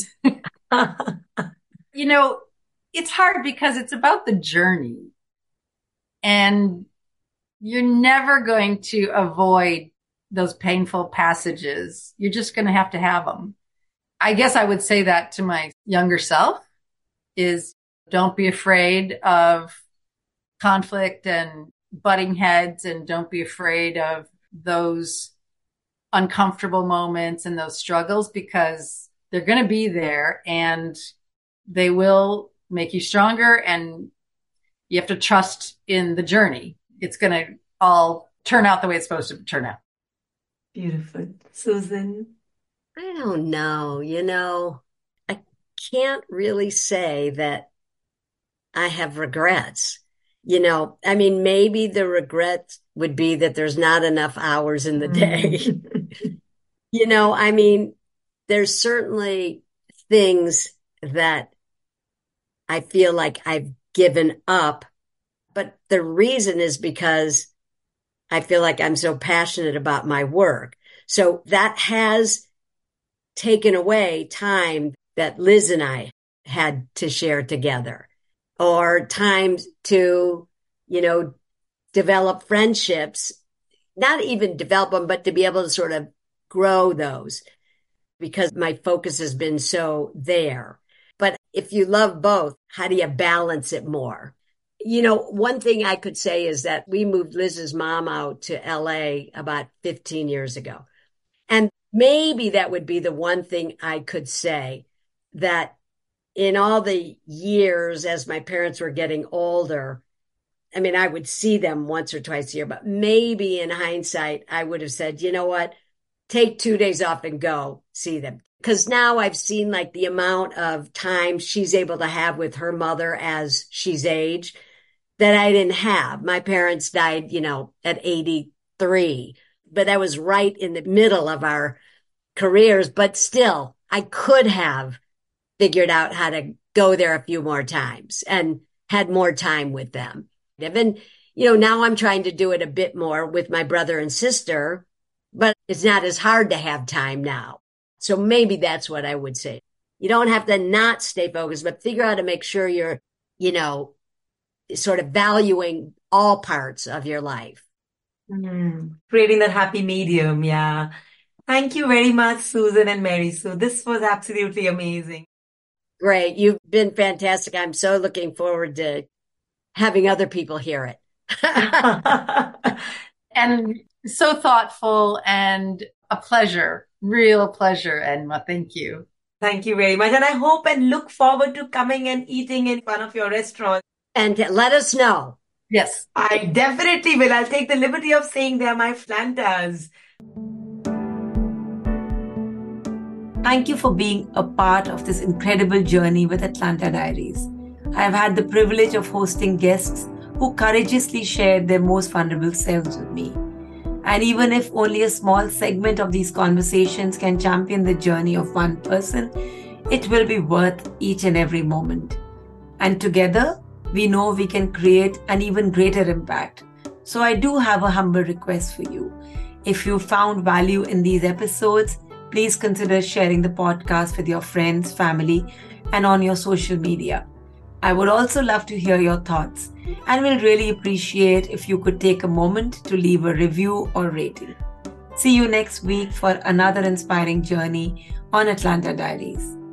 It's hard because it's about the journey. And you're never going to avoid those painful passages. You're just going to have them. I guess I would say that to my younger self is don't be afraid of conflict and butting heads, and don't be afraid of those uncomfortable moments and those struggles, because they're going to be there and they will make you stronger, and you have to trust in the journey. It's going to all turn out the way it's supposed to turn out. Beautiful. Susan? I don't know. I can't really say that I have regrets. Maybe the regret would be that there's not enough hours in the day. There's certainly things that I feel like I've given up, but the reason is because I feel like I'm so passionate about my work. So that has taken away time that Liz and I had to share together, or time to, develop friendships, not even develop them, but to be able to sort of grow those, because my focus has been so there. But if you love both, how do you balance it more? One thing I could say is that we moved Liz's mom out to LA about 15 years ago. And maybe that would be the one thing I could say, that in all the years as my parents were getting older, I would see them once or twice a year, but maybe in hindsight, I would have said, you know what, take 2 days off and go see them. Because now I've seen like the amount of time she's able to have with her mother as she's aged that I didn't have. My parents died, at 83, but that was right in the middle of our careers. But still, I could have figured out how to go there a few more times and had more time with them. And, now I'm trying to do it a bit more with my brother and sister, but it's not as hard to have time now. So maybe that's what I would say. You don't have to not stay focused, but figure out how to make sure you're, sort of valuing all parts of your life. Creating that happy medium. Yeah. Thank you very much, Susan and Mary Sue. This was absolutely amazing. Great. You've been fantastic. I'm so looking forward to having other people hear it. And so thoughtful and a pleasure, real pleasure, Enma. Thank you. Thank you very much. And I hope and look forward to coming and eating in one of your restaurants. And let us know. Yes. I definitely will. I'll take the liberty of saying they're my Flantas. Thank you for being a part of this incredible journey with Atlanta Diaries. I have had the privilege of hosting guests who courageously shared their most vulnerable selves with me. And even if only a small segment of these conversations can champion the journey of one person, it will be worth each and every moment. And together, we know we can create an even greater impact. So I do have a humble request for you. If you found value in these episodes, please consider sharing the podcast with your friends, family, and on your social media. I would also love to hear your thoughts and will really appreciate if you could take a moment to leave a review or rating. See you next week for another inspiring journey on Atlanta Diaries.